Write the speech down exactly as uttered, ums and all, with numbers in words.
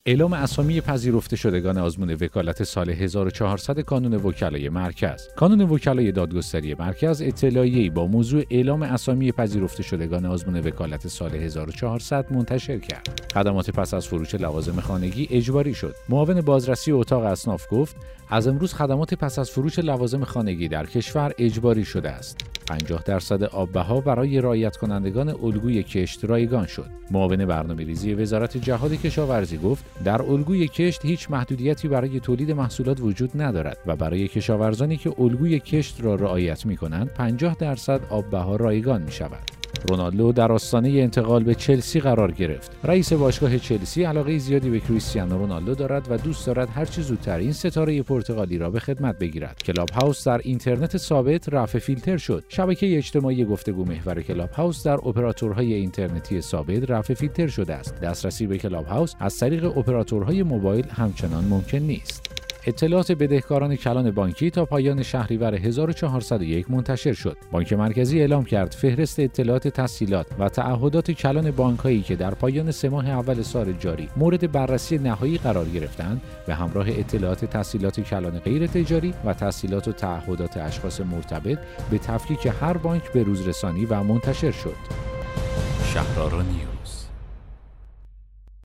اعلام اسامی پذیرفته شدگان آزمون وکالت سال هزار و چهارصد کانون وکلای مرکز. کانون وکلای دادگستری مرکز اطلاعیه‌ای با موضوع اعلام اسامی پذیرفته شدگان آزمون وکالت سال هزار و چهارصد منتشر کرد. خدمات پس از فروش لوازم خانگی اجباری شد. معاون بازرسی اتاق اصناف گفت از امروز خدمات پس از فروش لوازم خانگی در کشور اجباری شده است. پنجاه درصد آب بها برای رعایت کنندگان الگوی کشت رایگان شد. معاون برنامه‌ریزی وزارت جهاد کشاورزی گفت در الگوی کشت هیچ محدودیتی برای تولید محصولات وجود ندارد و برای کشاورزانی که الگوی کشت را رعایت می‌کنند پنجاه درصد آب بها رایگان می‌شود. رونالدو در آستانه انتقال به چلسی قرار گرفت. رئیس باشگاه چلسی علاقه زیادی به کریستیانو رونالدو دارد و دوست دارد هر چه زودتر این ستاره پرتغالی را به خدمت بگیرد. کلاب هاوس در اینترنت ثابت رفع فیلتر شد. شبکه اجتماعی گفتگو محور کلاب هاوس در اپراتورهای اینترنتی ثابت رفع فیلتر شده است. دسترسی به کلاب هاوس از طریق اپراتورهای موبایل همچنان ممکن نیست. اطلاعات بدهکاران کلان بانکی تا پایان شهریور هزار و چهارصد و یک منتشر شد. بانک مرکزی اعلام کرد فهرست اطلاعات تسهیلات و تعهدات کلان بانک‌هایی که در پایان سه ماه اول سال جاری مورد بررسی نهایی قرار گرفتند به همراه اطلاعات تسهیلات کلان غیر تجاری و تسهیلات و تعهدات اشخاص مرتبط به تفکیک هر بانک به روزرسانی و منتشر شد. شهرآرا نیوز.